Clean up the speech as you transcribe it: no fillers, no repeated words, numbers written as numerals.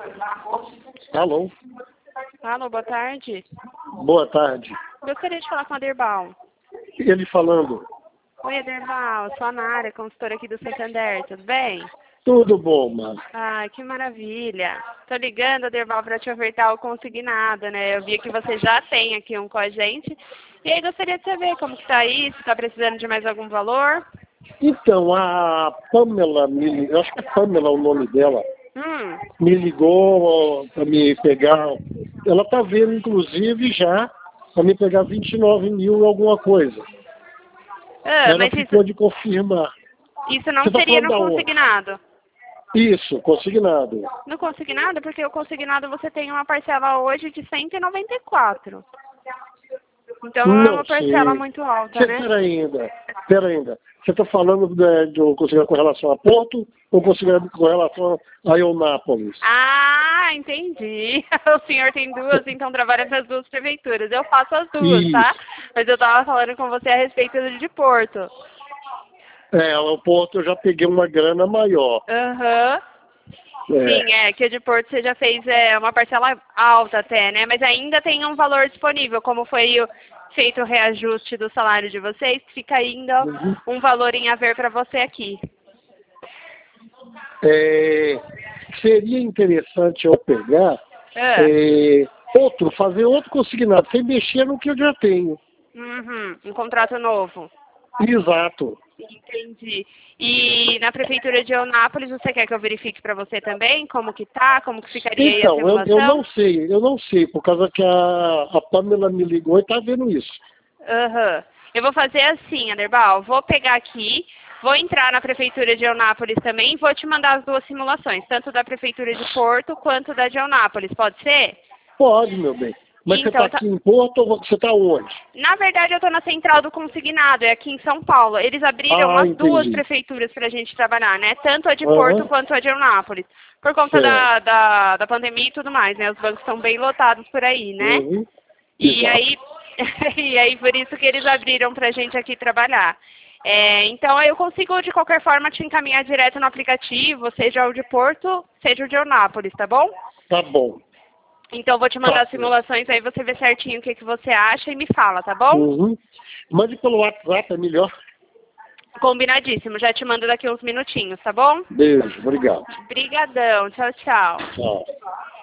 Alô? Alô, boa tarde. Boa tarde. Gostaria de falar com a Aderbal. Ele falando. Oi, Aderbal, sou a Nara, consultora aqui do Santander, tudo bem? Tudo bom, mano. Ah, que maravilha. Tô ligando, Aderbal, para te ofertar o consignado, né? Eu vi que você já tem aqui um com a gente. E aí gostaria de saber como que tá isso, tá precisando de mais algum valor? Então, a Pamela, eu acho que é Pamela o nome dela, me ligou para me pegar. Ela tá vendo, inclusive, já para me pegar 29 mil e alguma coisa. Ela Mas ficou de confirmar. isso não Você tá seria falando no da onde? consignado? Isso, consignado. No consignado? Porque o consignado você tem uma parcela hoje de 194. Então não é uma parcela muito alta, né? Pera ainda. Você está falando de um consignado com relação a Porto ou consignado com relação a Eunápolis? Ah, entendi. O senhor tem duas, então trabalha para as duas prefeituras. Eu faço as duas, Isso. tá? Mas eu estava falando com você a respeito de Porto. O Porto eu já peguei uma grana maior. Aham. Sim, que o de Porto você já fez uma parcela alta até, né? Mas ainda tem um valor disponível, como foi feito o reajuste do salário de vocês, fica ainda um valor em haver para você aqui. Seria interessante eu pegar fazer outro consignado, sem mexer no que eu já tenho. Um contrato novo. Exato. Entendi. E na prefeitura de Eunápolis, você quer que eu verifique para você também como que tá, como que ficaria aí a simulação? Eu não sei, por causa que a Pamela me ligou e tá vendo isso. Eu vou fazer assim, Aderbal, vou pegar aqui, vou entrar na prefeitura de Eunápolis também e vou te mandar as duas simulações, tanto da prefeitura de Porto quanto da de Eunápolis, pode ser? Pode, meu bem. Mas então, você está aqui em Porto ou você está onde? Na verdade, eu estou na central do consignado, é aqui em São Paulo. Eles abriram as duas prefeituras para a gente trabalhar, né? Tanto a de Porto quanto a de Eunápolis. Por conta da pandemia e tudo mais, né? Os bancos estão bem lotados por aí, né? E aí, por isso que eles abriram para a gente aqui trabalhar. Então, eu consigo, de qualquer forma, te encaminhar direto no aplicativo, seja o de Porto, seja o de Eunápolis, tá bom? Tá bom. Então, eu vou te mandar as simulações, aí você vê certinho o que você acha e me fala, tá bom? Mande pelo WhatsApp, é melhor. Combinadíssimo, já te mando daqui uns minutinhos, tá bom? Beijo, obrigado. Obrigadão, tchau, tchau. Tchau.